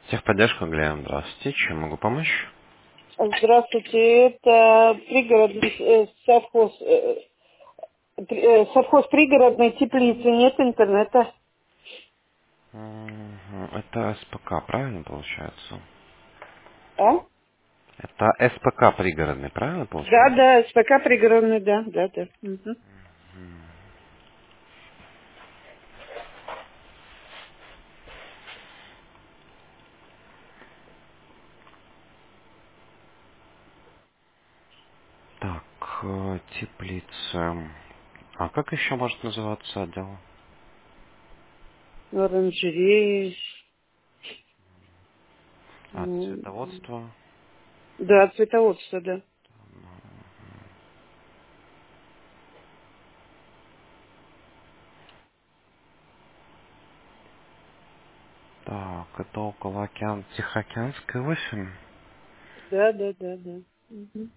Техподдержка, Глен, здравствуйте. Чем могу помочь? Здравствуйте, это пригородный совхоз, совхоз пригородной теплицы, нет интернета. Это СПК, правильно получается? А? Это СПК пригородный, правильно Да, получается? да, СПК пригородный, да, да, да. Мгм. Так, теплица. А как еще может называться отдел? Оранжереи. А, Ну, цветоводство. да, цветоводство, да. Так, это около Тихоокеанской 8. Да, да, да, да. Мгм.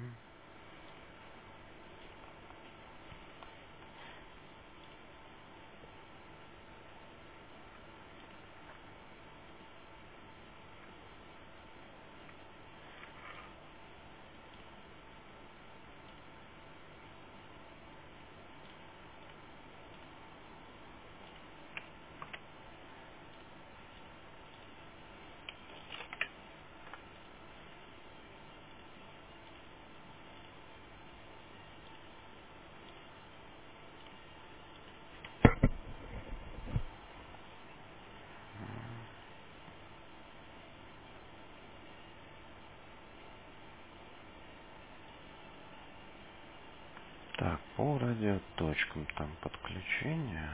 Так, по радиоточкам там подключение.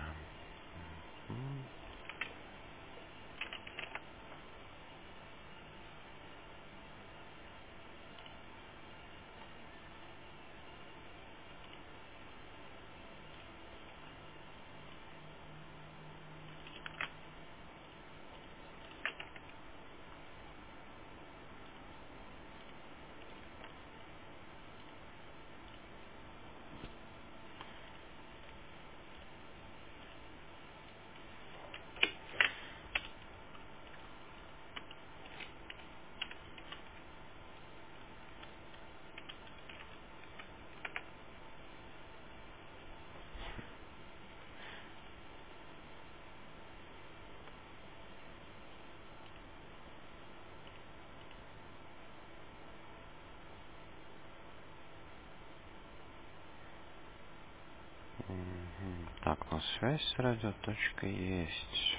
Так, на связь с радиоточкой есть.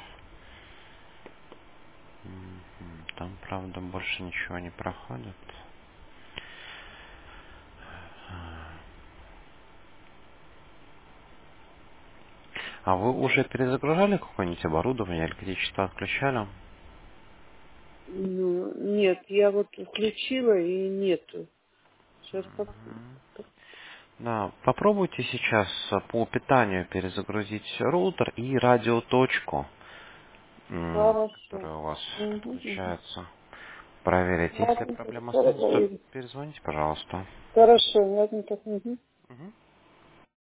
Там, правда, больше ничего не проходит. А вы уже перезагружали какое-нибудь оборудование, электричество отключали? Ну, нет, я вот включила и нету. Сейчас Да, попробуйте сейчас по питанию перезагрузить роутер и радиоточку, хорошо. которая у вас Мгм, мгм. подключается. Проверить. Если Ладно, проблема хорошо, останется, то проверю. перезвоните, пожалуйста. Хорошо, ладно, так. Мгм.